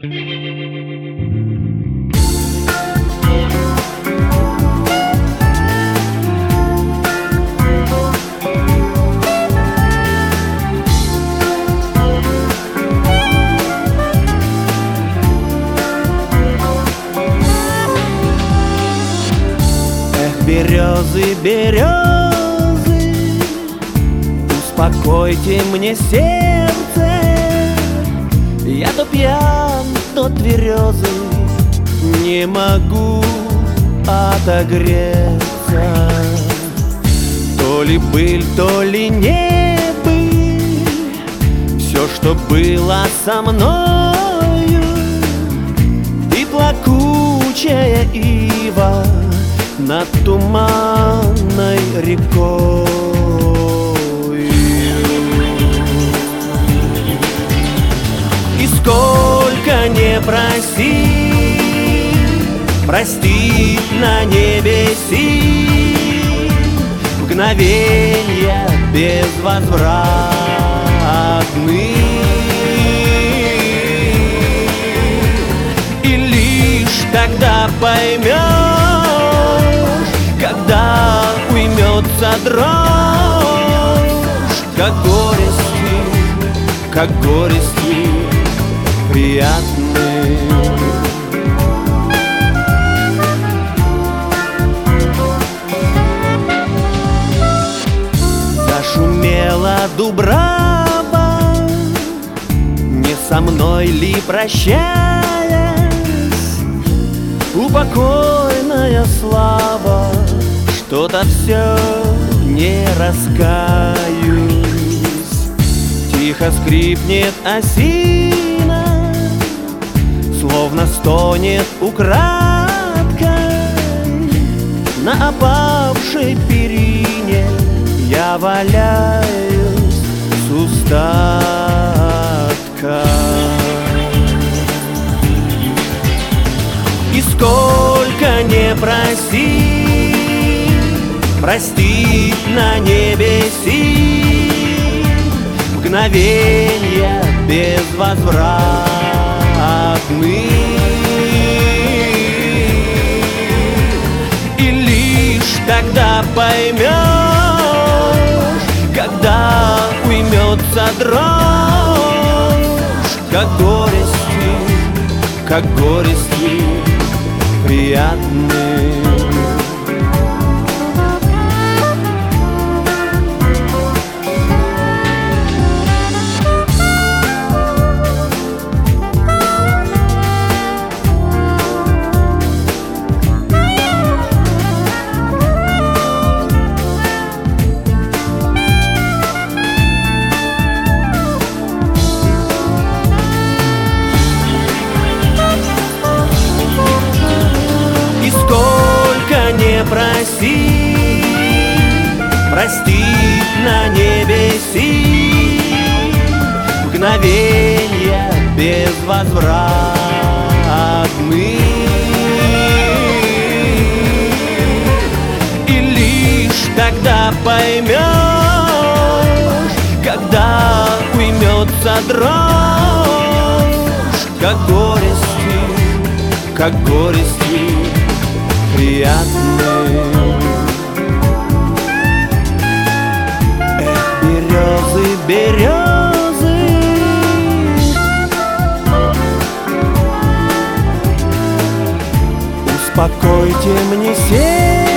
Березы, березы, успокойте мне сердце. Я то пьян, то тверезый, не могу отогреться. То ли быль, то ли не быль, все, что было со мною, и плакучая ива над туманной рекой. И сколько не проси, простить на небеси, мгновенья безвозвратны. И лишь тогда поймешь, когда уймется дрожь, как горести приятны. Зашумела дубрава, не со мной ли прощаясь, упокойная слава, что-то все не раскаюсь. Тихо скрипнет осина, словно стонет украдкой. На опавшей перине я валяюсь с устаткой. И сколько не проси, простить на небеси, мгновенья безвозвратны. И лишь тогда поймешь, когда уймется дрожь, как горести приятны. Проси, простить на небеси, мгновенья безвозвратны. И лишь тогда поймешь, когда уймется дрожь, как горести приятны. Эх, березы, березы, успокойте мне сердце.